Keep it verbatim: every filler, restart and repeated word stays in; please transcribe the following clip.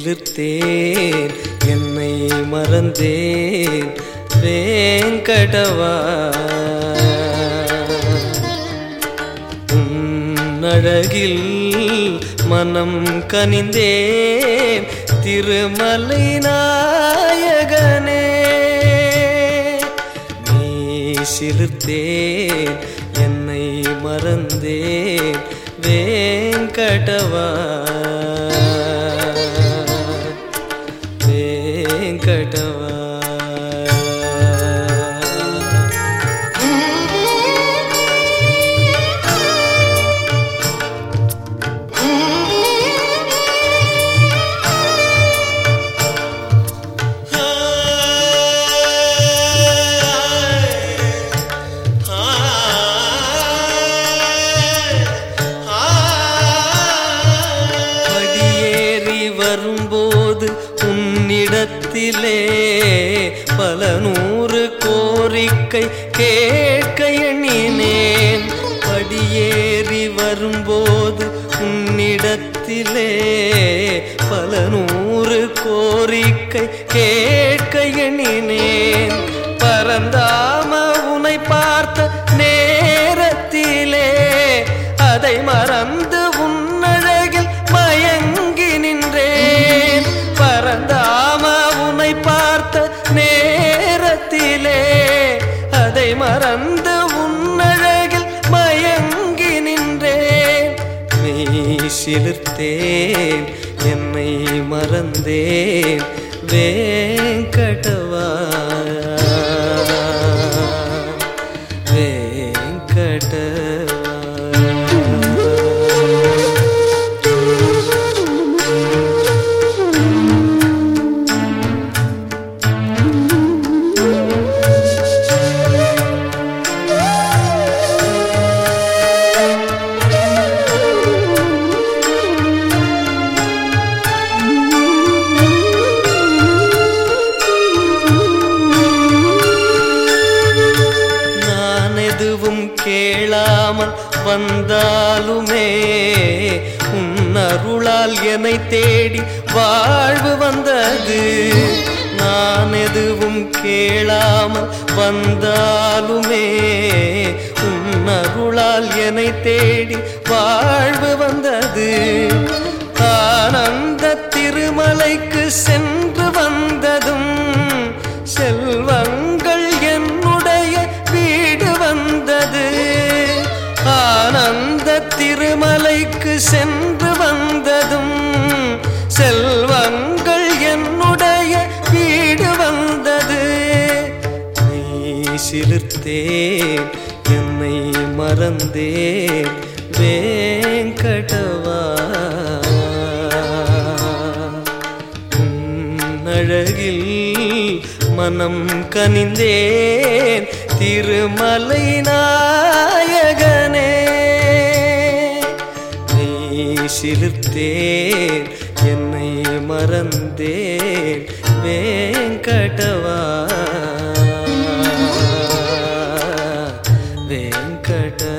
சிலிர்த்தேன் என்னை மறந்தேன் வேங்கடவா உன்னழகில் மனம் கனிந்தேன் திருமலை நாயகனே நீ சிலிர்த்தேன் என்னை மறந்தேன் வேங்கடவா வேங்கடவா வரும்போது உன்னிடத்திலே பல நூறு கோரிக்கை கேட்க எண்ணினேன் படியேறி வரும்போது உன்னிடத்திலே பல நூறு கோரிக்கை கேட்க எண்ணினேன் பரந்தாம உன்னை பார்த்த நேரத்திலே அதை மறந்து உன்னழகில் மயங்கி நின்றேன் பரந்தாம உன்னை பார்த்த நேரத்திலே அதை மறந்து உன்னழகில் மயங்கி நின்றேன் மெய் சிலிர்த்தேன் என்னை மறந்தேன் வேங்கடவா வேங்கடவா கேளாமல் வந்தாலுமே உன்னருளால் என்னை தேடி வாழ்வு வந்தது நான் எதுவும் கேளாமல் வந்தாலுமே உன்னருளால் என்னை தேடி வாழ்வு வந்தது ஆனந்த திருமலைக்கு சென்று வந்ததும் செல்வங்கள் என்னுடைய வீடு வந்தது ஆனந்த திருமலைக்கு சென்று வந்ததும் செல்வங்கள் என்னுடைய வீடு வந்தது நீ சிலிர்த்தேன் என்னை மறந்தேன் வேங்கடவா உன்னழகில் மனம் கனிந்தேன் திருமலை நாயகனே நீ சிலிர்த்தேன் என்னை மறந்தேன் வேங்கடவா வேங்கடவா